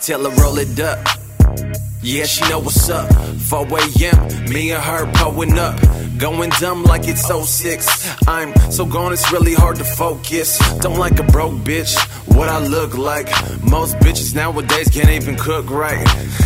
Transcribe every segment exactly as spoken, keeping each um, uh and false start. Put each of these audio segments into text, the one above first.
tell her roll it up. Yeah, she know what's up. four A M, me and her pulling up. Going dumb like it's oh six. I'm so gone, it's really hard to focus. Don't like a broke bitch, what I look like. Most bitches nowadays can't even cook right.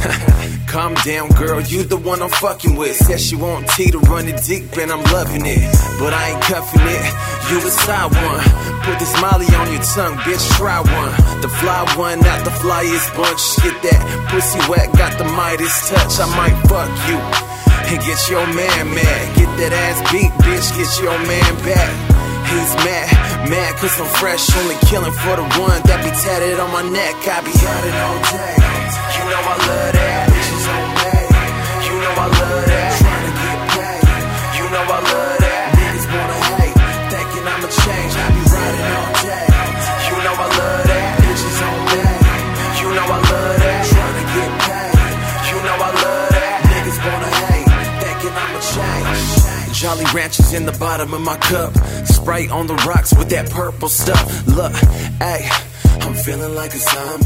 Calm down, girl, you the one I'm fucking with. Said she want T to run it deep and I'm loving it, but I ain't cuffing it. You the side one. Put this molly on your tongue, bitch, try one. The fly one, not the flyest bunch. Get that pussy wet, got the Midas touch. I might fuck you and get your man mad. Get that ass beat, bitch, get your man back. He's mad, mad cause I'm fresh. Only killing for the one that be tatted on my neck. I be hunting all day. You know I love that. Bitches on me. You know I love that. Trying to get paid. You know I love that. Niggas wanna hate, thinking I'ma change. I be riding all day. You know I love that. Bitches on me. You know I love that. Trying to get paid. You know I love that. Niggas wanna hate, thinking I'ma change. Jolly Ranchers in the bottom of my cup. Sprite on the rocks with that purple stuff. Look, ayy, I'm feeling like a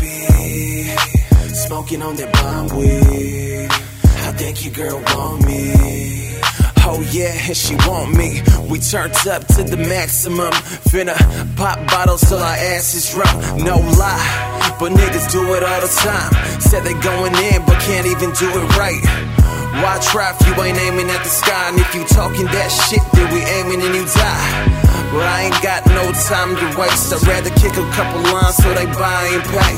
zombie. Smoking on that bomb weed. I think your girl want me. Oh yeah, and she want me. We turned up to the maximum. Finna pop bottles till our ass is drunk. No lie, but niggas do it all the time. Said they going in, but can't even do it right. Why try if you ain't aiming at the sky? And if you talking that shit, then we aiming and you die. But I ain't got no time to waste. I'd rather kick a couple lines so they buy and pay.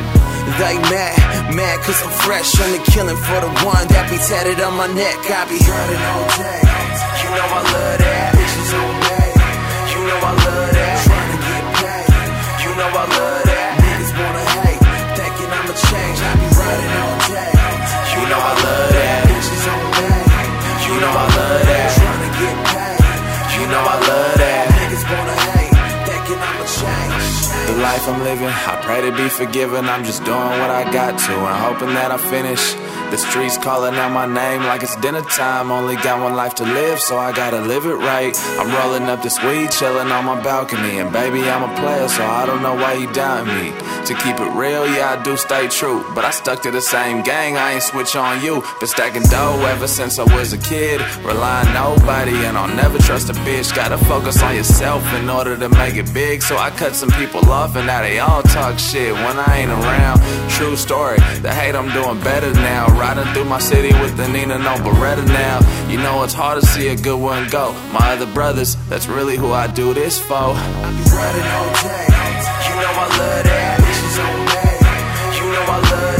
They mad, mad cause I'm fresh. Only killing for the one that be tatted on my neck. I be hunting all day. You know I love that. Bitches on me. You know I love that. Trying to get paid. You know I love that. Niggas wanna hate, thinking I'ma change. I be riding all day. You know I love that. Bitches on me. You know I love that. Trying to get paid. You know I love that. Niggas wanna hate, thinking I'ma change. The life I'm living, I pray to be forgiven. I'm just doing what I got to and hoping that I finish. The streets calling out my name like it's dinner time. Only got one life to live, so I gotta live it right. I'm rolling up this weed, chilling on my balcony. And baby, I'm a player, so I don't know why you doubting me. To keep it real, yeah, I do stay true, but I stuck to the same gang, I ain't switch on you. Been stacking dough ever since I was a kid. Rely on nobody and I'll never trust a bitch. Gotta focus on yourself in order to make it big. So I cut some people off and now they all talk shit when I ain't around. True story, the hate I'm doing better now. Riding through my city with the Nina no Beretta now. You know it's hard to see a good one go. My other brothers, that's really who I do this for. I be riding all day. You know I love that. Bitches on me. You know I love